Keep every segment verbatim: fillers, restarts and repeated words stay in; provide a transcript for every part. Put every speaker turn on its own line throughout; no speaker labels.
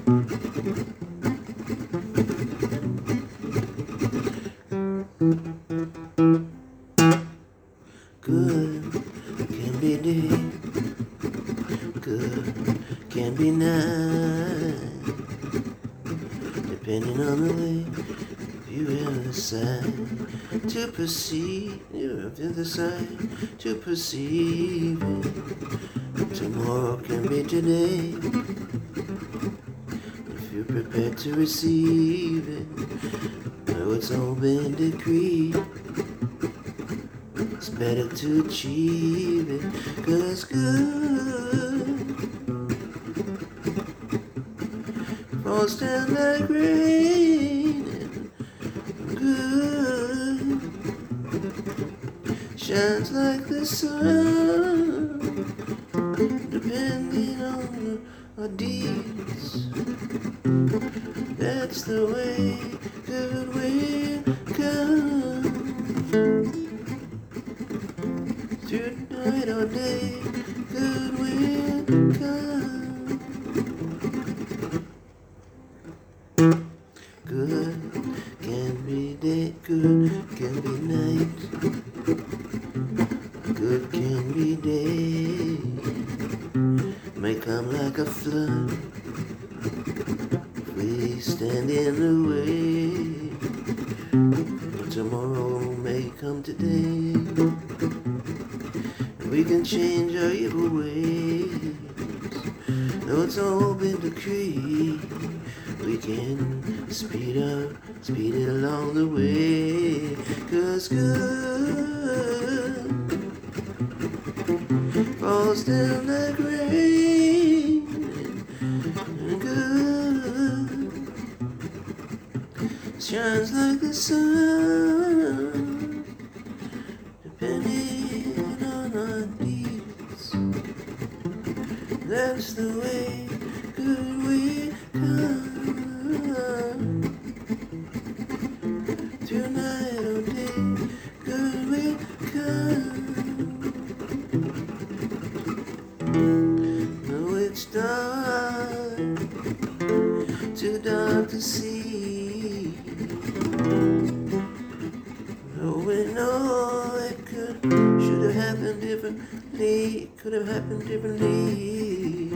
Good can be day, good can be night, depending on the way you ever decide to perceive, you ever decide to perceive it. Tomorrow can be today, if you're prepared to receive it. Know it's all been decreed. It's better to achieve it, 'cause good falls down like rain, and good shines like the sun, depending on our deeds. That's the way good will come. Tonight or day, good will come. Good can be day, good can be night, good can be day. May come like a flood if we stand in the way. Tomorrow may come today. We can change our evil ways. Though it's all been decreed, we can speed up, speed it along the way. 'Cause good falls down like rain, and good shines like the sun, depending on our deeds. That's the way good will come. Tonight or day, good will come. Though it's dark, too dark to see, though we know it could, should have happened differently, could have happened differently.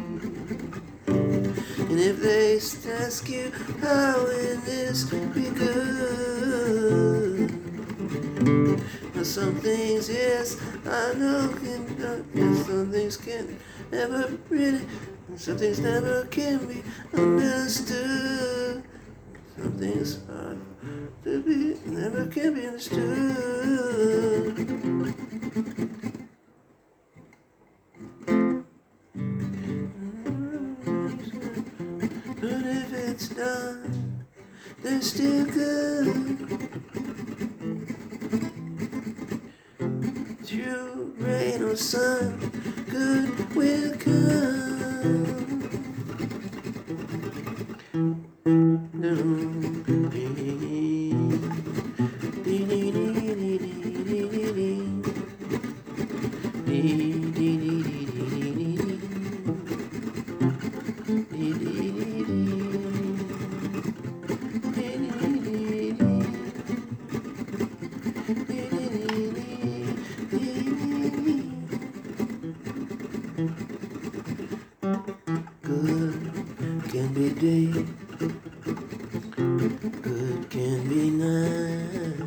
And if they ask you how will this be good, well, some things, yes, I know can, yes, some things can never really, some things never can be understood. Some things are to be, never can be understood. But if it's done, they're still good. Through rain or sun, good will come. Good can be day, good can be night,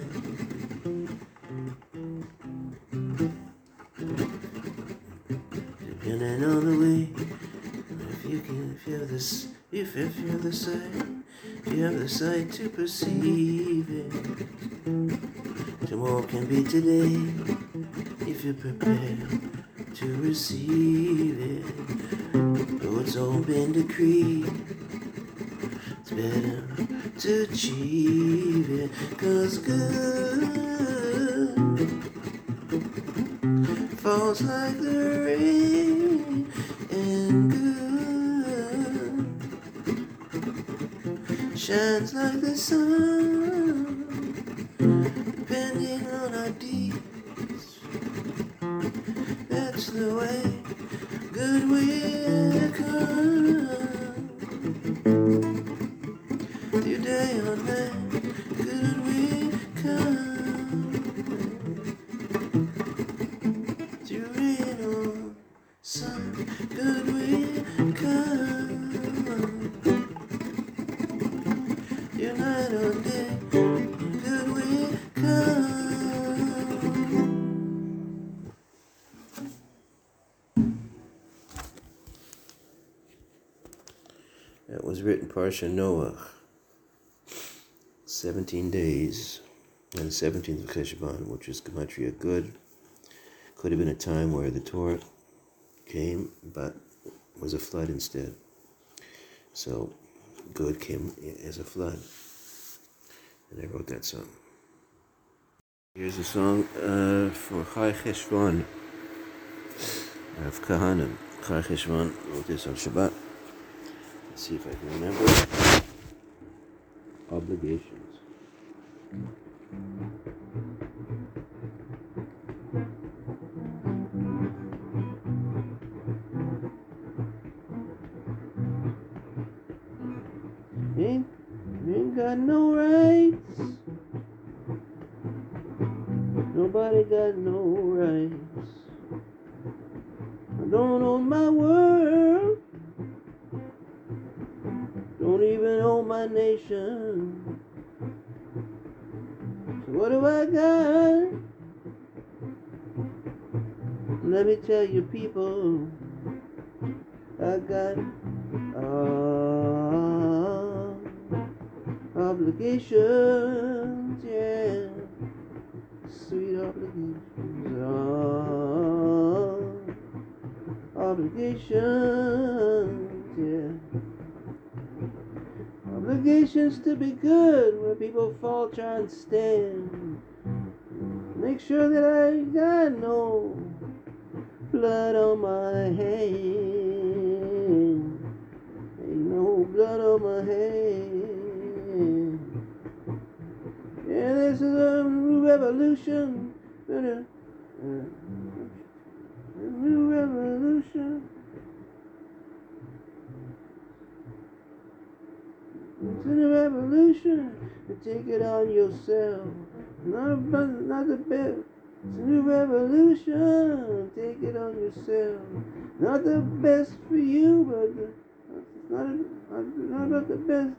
depending on the way. If you can feel this, if you feel the sight, if you have the sight to perceive it. Tomorrow can be today, if you're prepared to receive it. Though it's all been decreed, it's better to achieve it. 'Cause good falls like the rain, and good shines like the sun, depending on our deeds. That's the way good will come. on night, could we come to rain on sun? Could we come night or day? Could we come? That was written Parsha Noach. Seventeen days, and the seventeenth of Cheshvan, which is Gematria good. Could have been a time where the Torah came, but was a flood instead. So good came as a flood. And I wrote that song. Here's a song uh, for Chai Cheshvan of Kahanim. Chai Cheshvan wrote this on Shabbat. Let's see if I can remember. Obligations. Ain't, ain't got no rights. Nobody got no rights. I don't own my world. Don't even own my nation. So what do I got? Let me tell you, people, I got uh, obligations, yeah, sweet obligations, uh, obligations, yeah, obligations to be good where people fall, try and stand. Make sure that I got no blood on my hand. Ain't no blood on my hand. Yeah, this is a new revolution. A new revolution. It's a new revolution. You take it on yourself. Not, not the best. It's a new revolution. Take it on yourself. Not the best for you, but the, it's not, a, not about the best.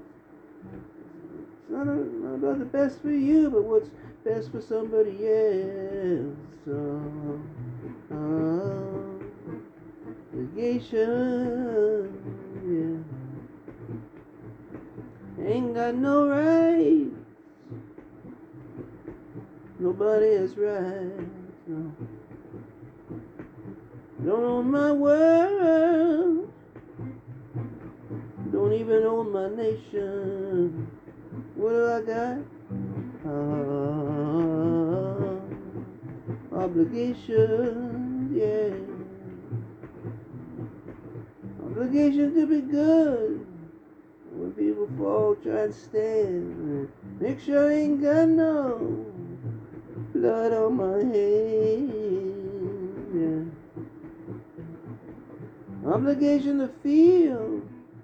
It's not, a, not about the best for you, but what's best for somebody else. So, uh, obligation, yeah. Ain't got no right. Nobody is right, no. Don't own my world. Don't even own my nation. What do I got? Uh, obligations, yeah. Obligations to be good. When people fall, try and stand. Make sure I ain't got no blood on my hand, yeah. Obligation to feel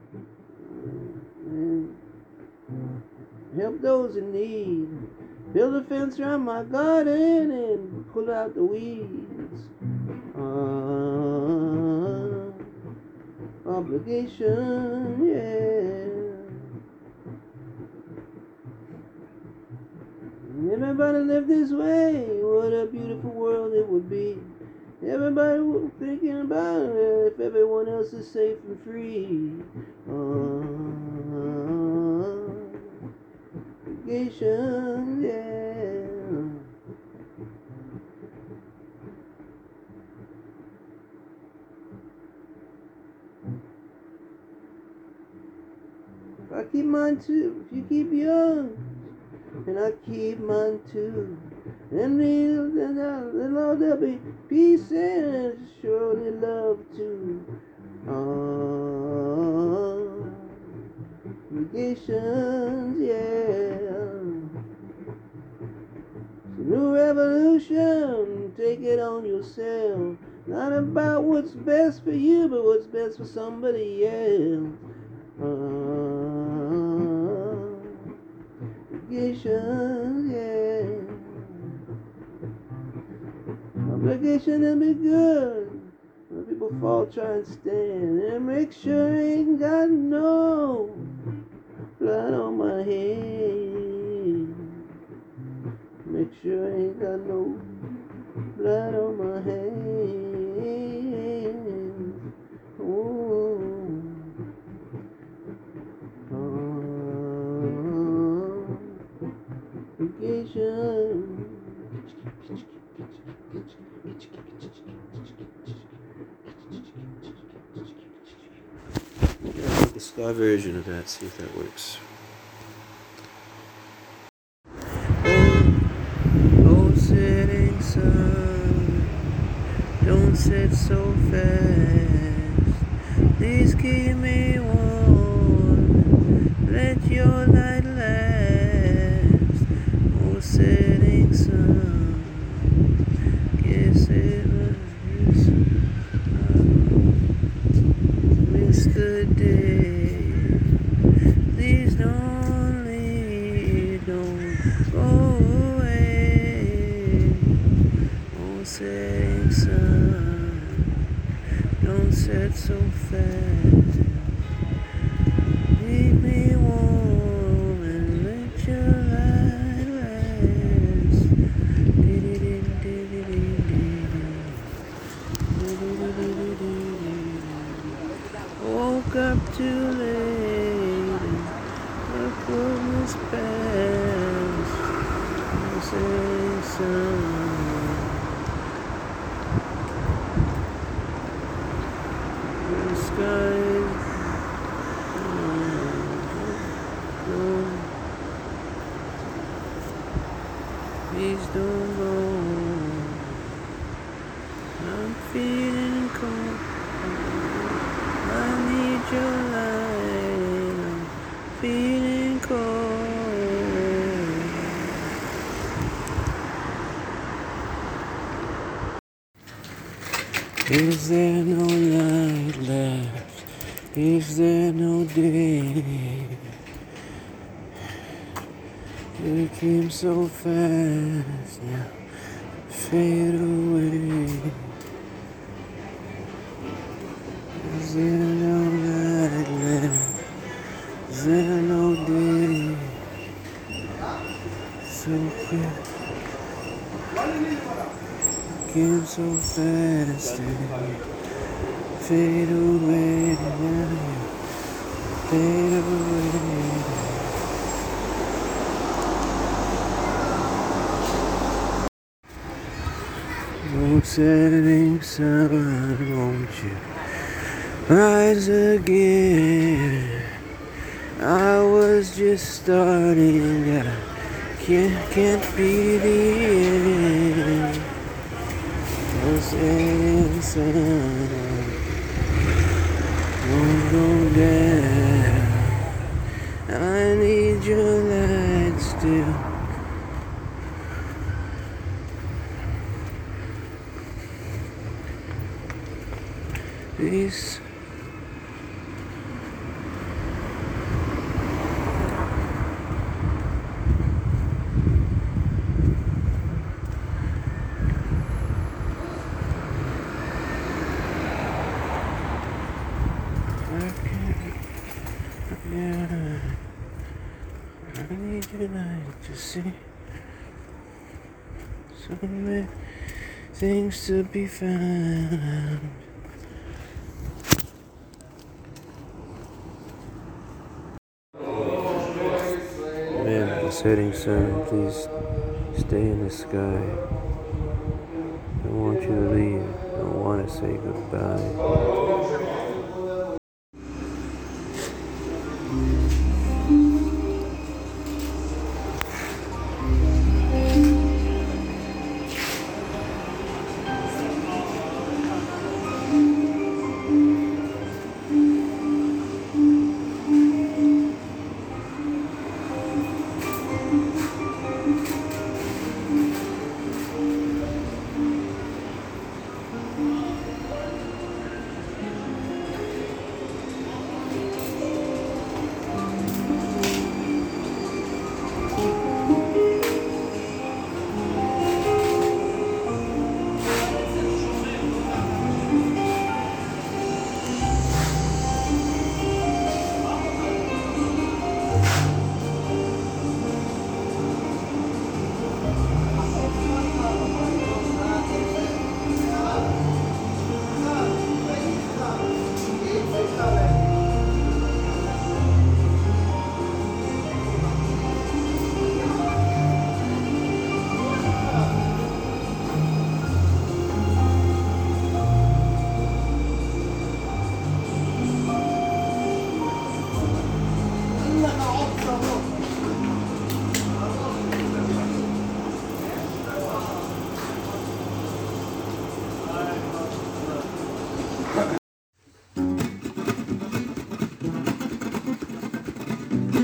and help those in need. Build a fence around my garden and pull out the weeds. Uh, obligation, yeah. Everybody live this way. What a beautiful world it would be. Everybody was thinking about it if everyone else is safe and free. Uh, obligation, yeah. If I keep mine too, if you keep yours, and I keep mine too, and then Lord, there'll be peace and surely love too. Uh, obligations, yeah. It's a new revolution. Take it on yourself. Not about what's best for you, but what's best for somebody else. Uh, vacation, yeah. On vacation and be good. When people fall, try and stand and make sure I ain't got no blood on my head. Make sure I ain't got no blood on my hands. Ooh. Oh, vacation. Yeah, I'll make a ska version of that, see if that works. Oh, setting sun, don't set so fast. Please keep me warm, let your light last. Oh, setting sun, guess it was just missed the day. Please don't leave, don't go away. Oh, setting sun, don't set so fast. Keep me warm and let your light last. Woke up too late and look what was past. Oh, setting sun. The sky is blue. Please don't go. I'm feeling cold. I need your light. I'm feeling cold. Is there no light left? Is there no day? It came so fast, now fade away. Is there no light left? Is there no day? So quick, came so fast, and fade away, fade away. Oh, setting sun, won't you rise again? I was just starting, I can't, can't be the end. Oh, setting sun, won't go down. I need your light still. Please. I can't, yeah, I need your light to see so many things to be found. Man, the setting sun, please stay in the sky. I don't want you to leave. I don't want to say goodbye.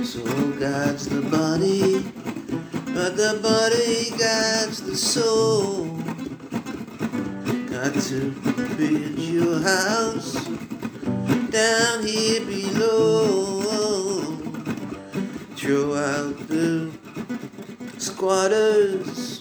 Soul guides the body, but the body guides the soul. Got to build your house down here below. Throw out the squatters.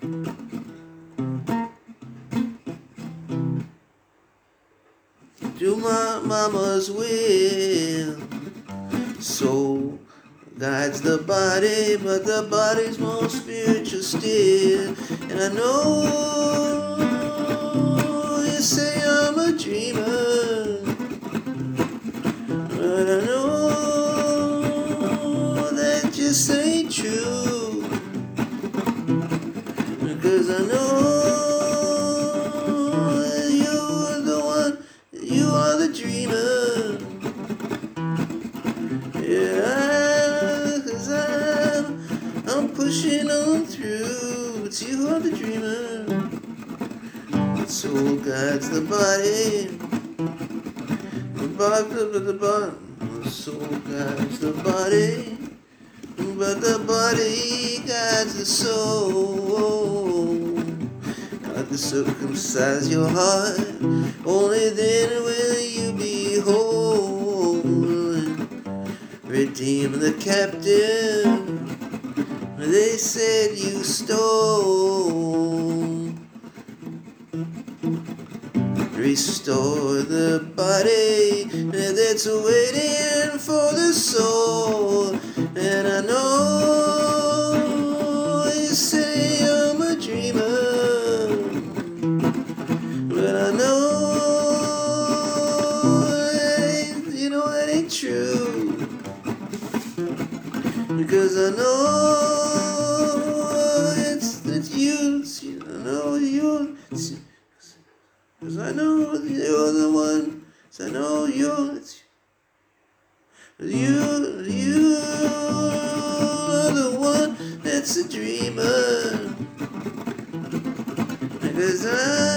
Do my mama's will. Soul guides the body, but the body's more spiritual still. And I know you say I'm a dreamer, but I know that just ain't true. Because I know that you're the one, you are the dreamer. Yeah, cause I'm, I'm pushing on through, but you are the dreamer. The soul guides the body, the bottom of the bottom. The soul guides the body, but the body guides the soul. God to circumcise your heart, only then will you be whole. Redeem the captive they said you stole. Restore the body that's waiting for the soul. And I know you say I'm a dreamer, but I know that, you know that ain't true. Because I know it's that you, I know you, because I know you're the one, because I know you're, you, you are the one that's a dreamer. Because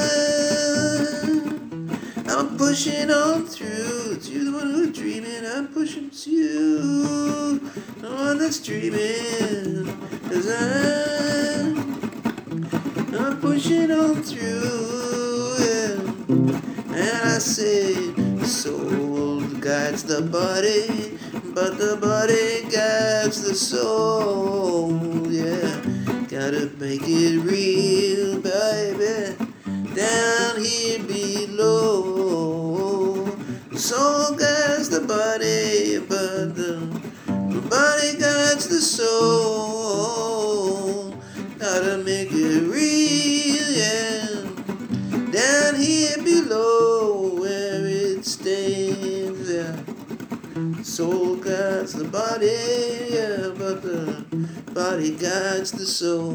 I, I'm pushing on through, it's you the one who's dreaming, I'm pushing to you. The one that's dreaming, cause I'm, I'm pushing on through, yeah. And I say, soul guides the body, but the body guides the soul, yeah. Gotta make it real, baby, down here below. The soul guides the body, but the The body guides the soul. Gotta make it real, yeah. Down here below where it stays, yeah. Soul guides the body, yeah, but the body guides the soul.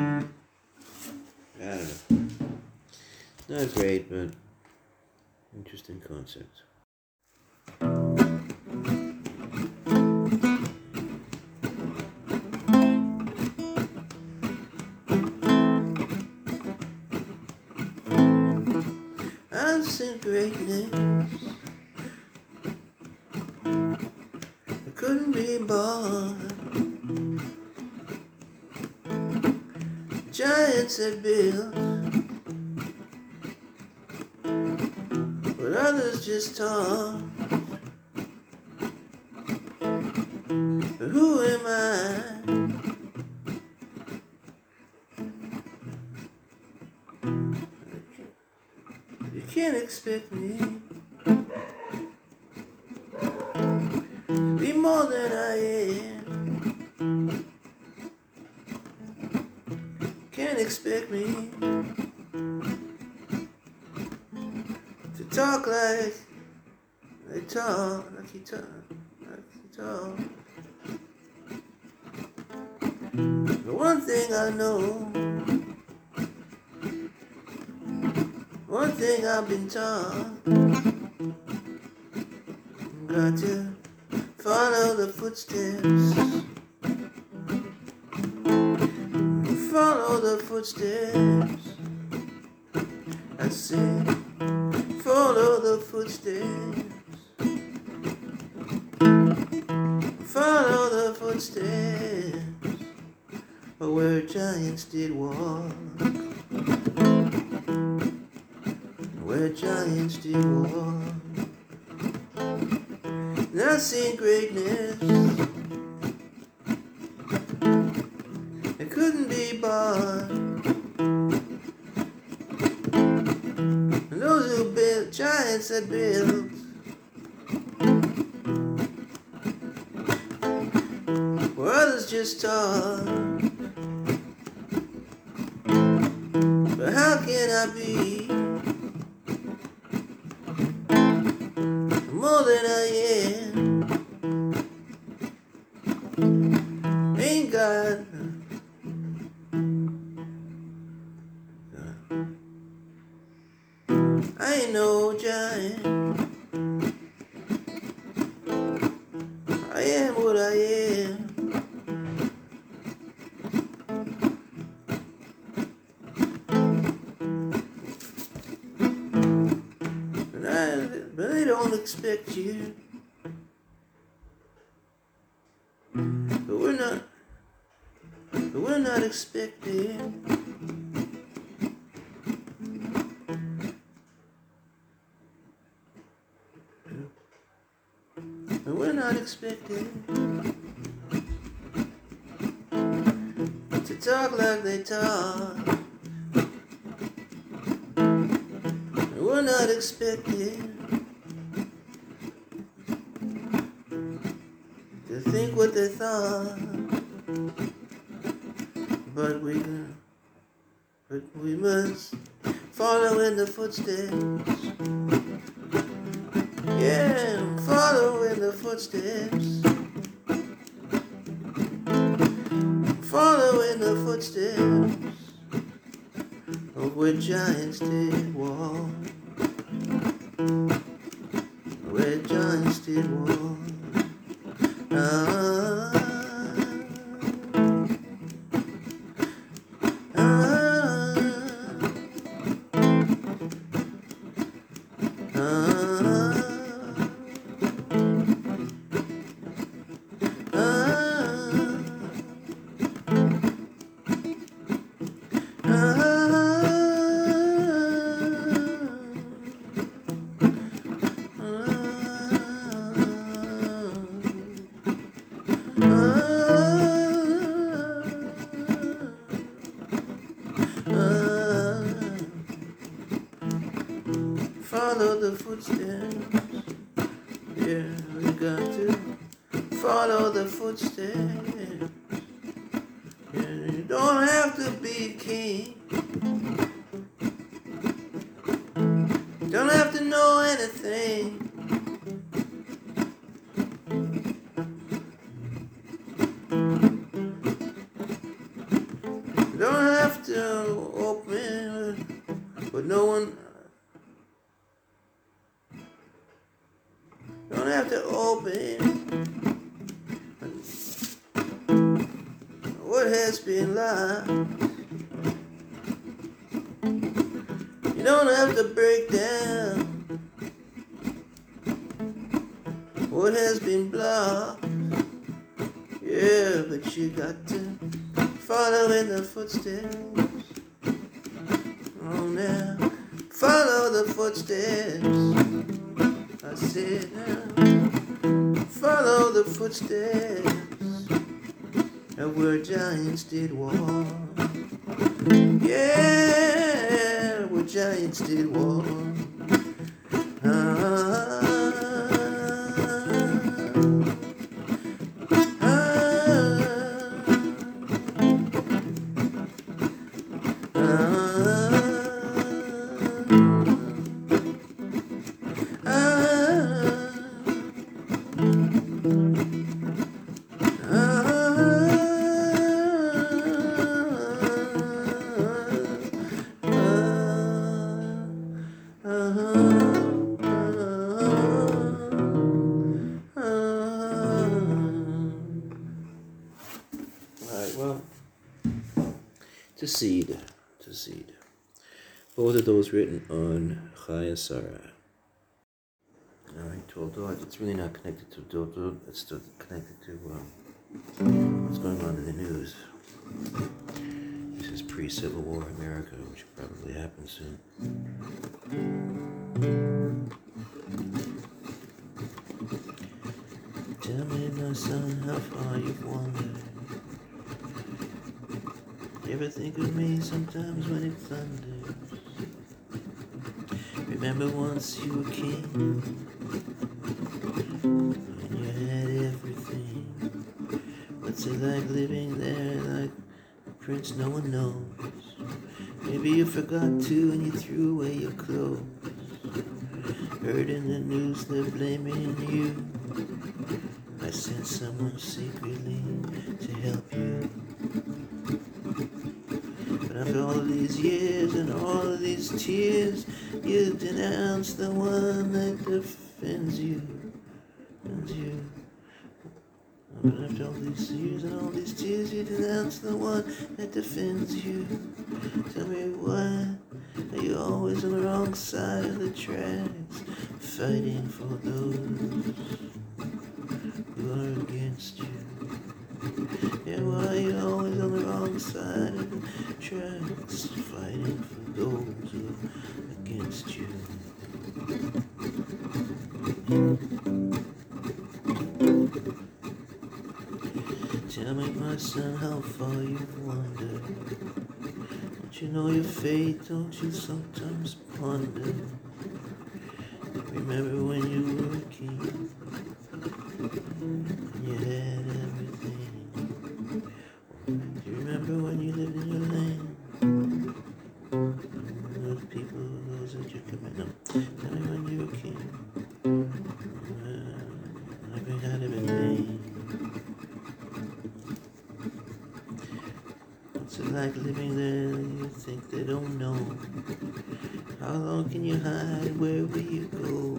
I don't know. Not great, but interesting concept. I've seen greatness, I couldn't be born. Giants had built, but others just talk. But who am I? You can't expect me to be more than I am. Can't expect me to talk like they talk, like you talk, like you talk. But one thing I know, one thing I've been taught, got to follow the footsteps, follow the footsteps. I say, follow the footsteps, follow the footsteps of where giants did walk, where giants did walk. And I've seen greatness that couldn't be bought. And those who built giants that built where others just talk. But how can I be more than I am? Ain't God I ain't no giant. I am what I am. But, I, but they don't expect you. But we're not. But we're not expecting. But we're not expecting to talk like they talk. And we're not expecting to think what they thought. But we, but we must follow in the footsteps. Yeah, follow in the footsteps. Follow in the footsteps of where giants did walk. Where giants did walk. Ah, ah, ah. Follow the footsteps. Yeah, we got to follow the footsteps. Yeah, you don't have to be a king. Don't have to know anything. Don't have to open, but no one. Don't have to open what has been lost. You don't have to break down what has been blocked. Yeah, but you got to follow in the footsteps. Oh, now follow the footsteps. I said now, follow the footsteps of where giants did walk. Yeah, where giants did walk. Ah, To seed, to seed. Both of those written on Chaya Sarah. Alright, twelve dollars. It's really not connected to Dodo. It's still connected to um, what's going on in the news. This is pre-Civil War America, which will probably happen soon. Tell me, my son, how far you've wandered. You ever think of me sometimes when it thunders? Remember once you were king, and you had everything. What's it like living there like a prince no one knows? Maybe you forgot to and you threw away your clothes. Heard in the news they're blaming you. I sent someone secretly to help you. But after all of these years and all of these tears, you denounce the one that defends you. And you. But after all these years and all these tears, you denounce the one that defends you. Tell me why are you always on the wrong side of the tracks, fighting for those who are against you? Yeah, why are you always on the wrong side of the tracks, fighting for those who are against you? Tell me, my son, how far you've wandered. Don't you know your fate? Don't you sometimes ponder? Remember when you were a king and you had everything? Do you remember when you lived in your land? Those people, those that you commit them. Tell me when you were a king. Uh, I've had everything. What's it like living there? You think they don't know? How long can you hide? Where will you go?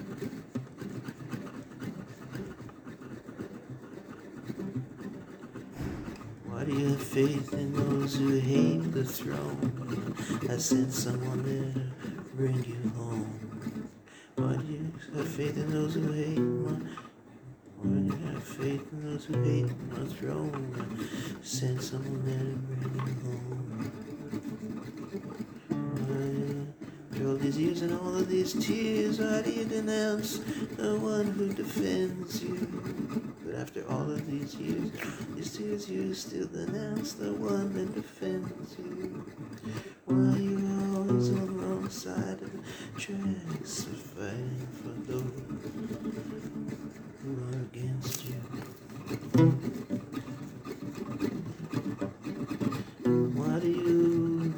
Why do you have faith in those who hate the throne? I sent someone there to bring you home. Why do you have faith in those who hate my Why do you have faith in those who hate my throne? I sent someone there to bring you home. Why, after all these years and all of these tears, why do you denounce the one who defends you? But after all of these years, these tears, you still denounce the one that defends you. Why are you always on the wrong side of the tracks, fighting for those who are against you? Why do you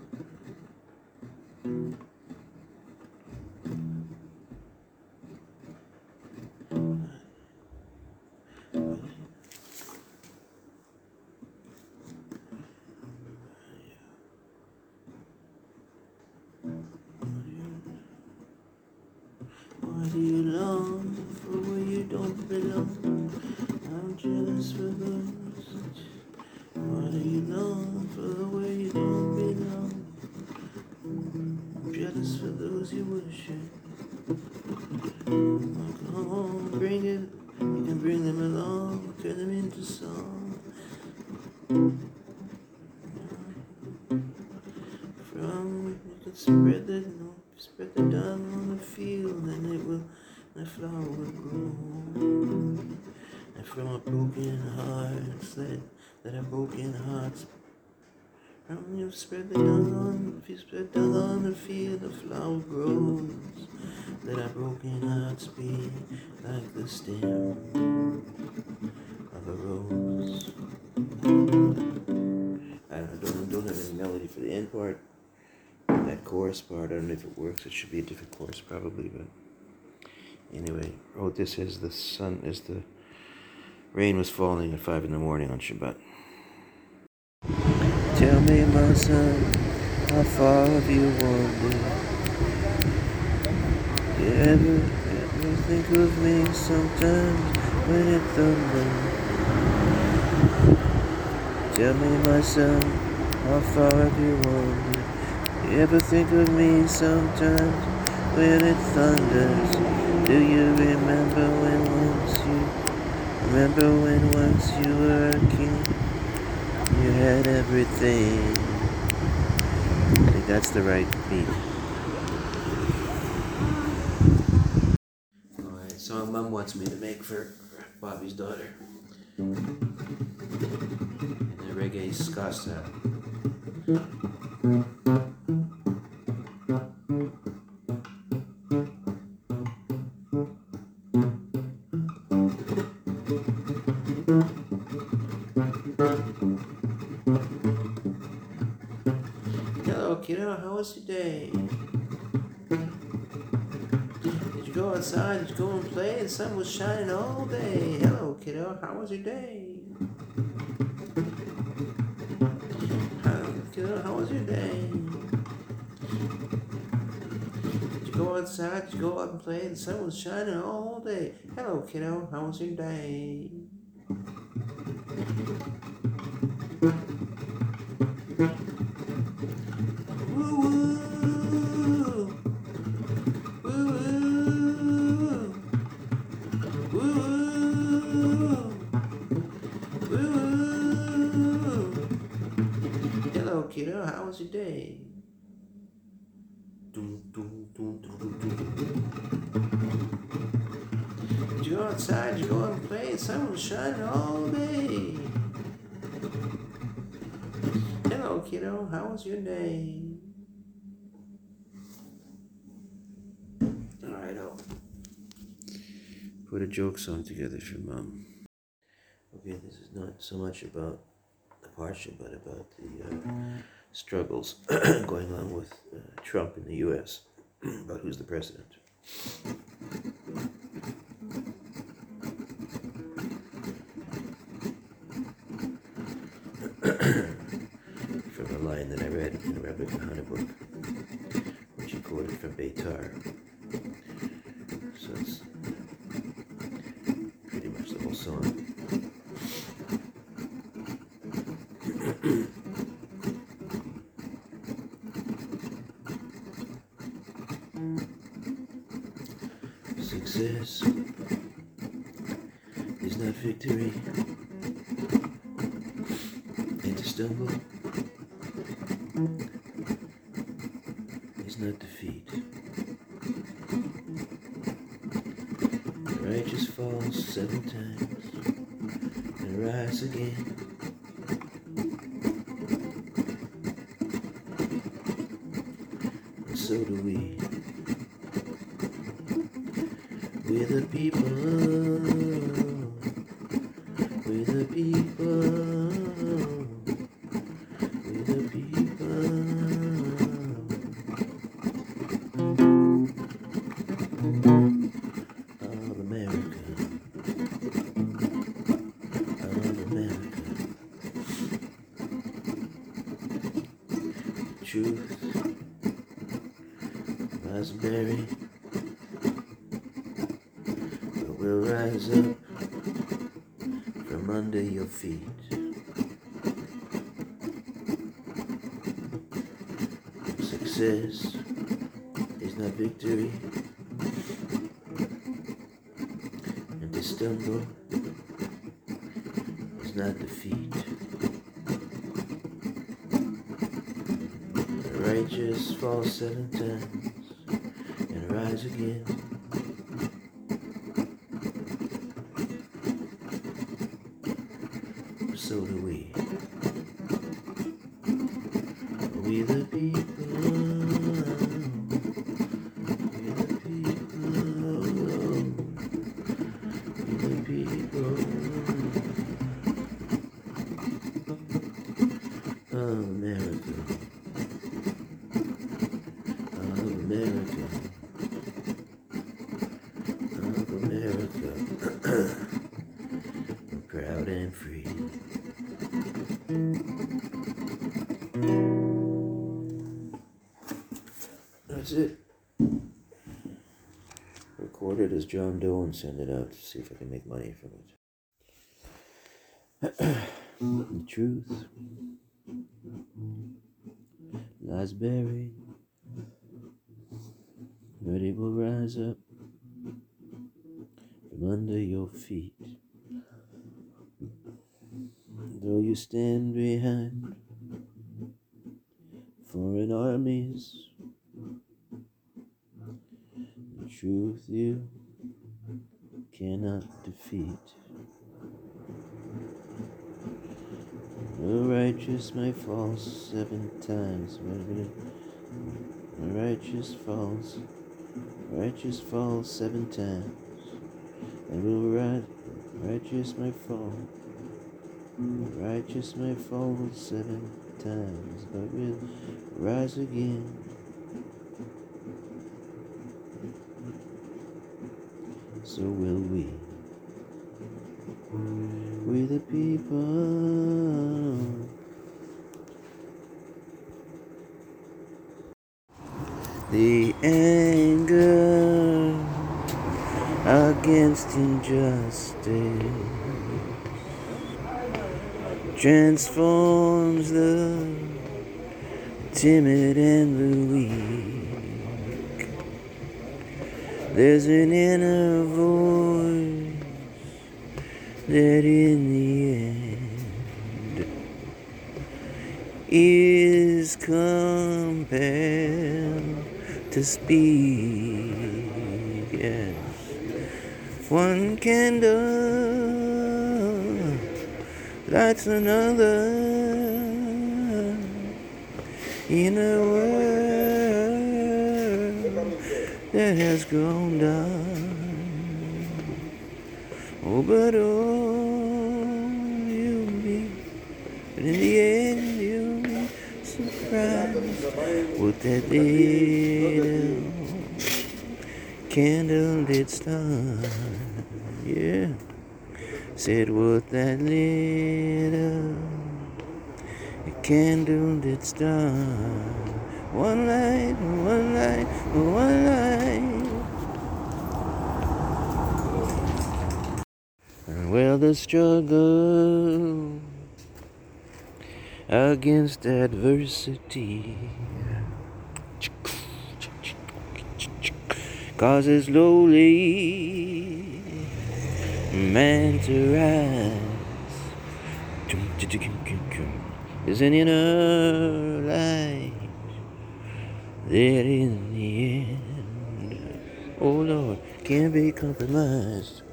Why do you long for where you don't belong? I'm jealous for those. Why do you long for where you don't belong? I'm jealous for those you worship. Oh, come on, bring it. You can bring them along, turn them into song. From you can spread the you know, spread the dung on the field, and it will, the flower will grow. And from a broken heart, that that a broken heart. From you spread the dung on, if you spread dung on the field, the flower grows. Let our broken hearts be like the stem of a rose. I don't, don't, don't have any melody for the end part. That chorus part, I don't know if it works. It should be a different chorus probably, but anyway, wrote this as the sun, as the rain was falling at five in the morning on Shabbat. Tell me, my son, how far have you wandered? Do you ever, ever think of me sometimes when it thunders? Tell me, my son, how far have you wandered? Do you ever think of me sometimes when it thunders? Do you remember when once you remember when once you were a king? You had everything. I think that's the right beat. Alright, song Mom wants me to make for Bobby's daughter. In the reggae ska style. Hello, kiddo. How was your day? Did you go outside? Did you go and play? The sun was shining all day. Hello, kiddo. How was your day? Hello, kiddo. How was your day? Did you go outside? Did you go out and play? The sun was shining all day. Hello, kiddo. How was your day? Hello, kiddo. How was your day? Did you go outside? Did you go out and play? The sun was shining all day. Hello, kiddo. How was your day? Alright, I'll put a joke song together for Mom. Okay, this is not so much about the Parsha, but about the uh, struggles going on with uh, Trump in the U S about who's the president. From a line that I read in a Rebbe Kahana book, which he quoted from Beitar. So it's pretty much the whole song. Success is not victory, and to stumble is not defeat. The righteous fall seven times and rise again. And so do we. We're the people, we're the people, we're the people of America, of America. Truth, raspberry. Will rise up from under your feet. Success is not victory, and to stumble is not defeat. The righteous fall seven times and rise again. So do we. We the people. We the people. We the people of America. Of America. Of America. We're proud and free. That's it. Record it as John Doe and send it out to see if I can make money from it. The truth lies buried, but it will rise up from under your feet. Though you stand behind foreign armies, the truth you cannot defeat. The righteous may fall seven times, the righteous falls, righteous falls seven times, and will rise. Righteous may fall, righteous may fall seven times, but will rise again. So will we. We the people. The anger against injustice transforms the timid and the weak. There's an inner voice that in the end is compelled to speak. Yes. One candle lights another in a world that has grown dark. Oh, but oh, you'll be, but in the end you'll be surprised what that little candle did start. Yeah, said what that little candle did start. One light, one light, one light. Well, the struggle against adversity causes lowly man to rise. There's an inner light that in the end, oh Lord, can't be compromised.